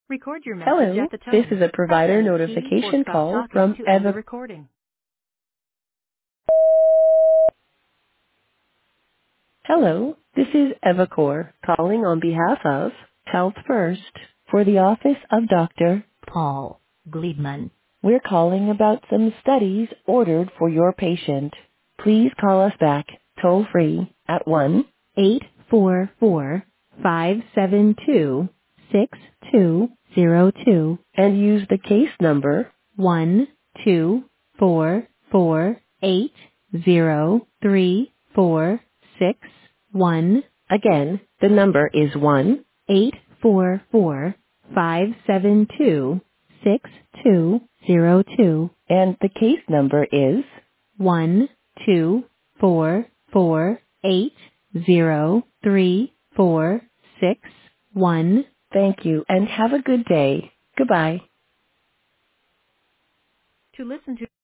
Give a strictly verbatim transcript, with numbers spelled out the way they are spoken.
Record your message Hello, at the this tone. is a Press provider any key or notification stop call talking from to end the Eva. recording. Hello, this is Evacor calling on behalf of Health First for the office of Doctor Paul Gliedman. We're calling about some studies ordered for your patient. Please call us back toll free at one eight four four, five seven two, six two zero two and use the case number one two four four eight zero three four six one. Again, the number is one eight four four five seven two six two zero two and the case number is one two four four eight zero three four six one. Thank you and have a good day. Goodbye. To listen to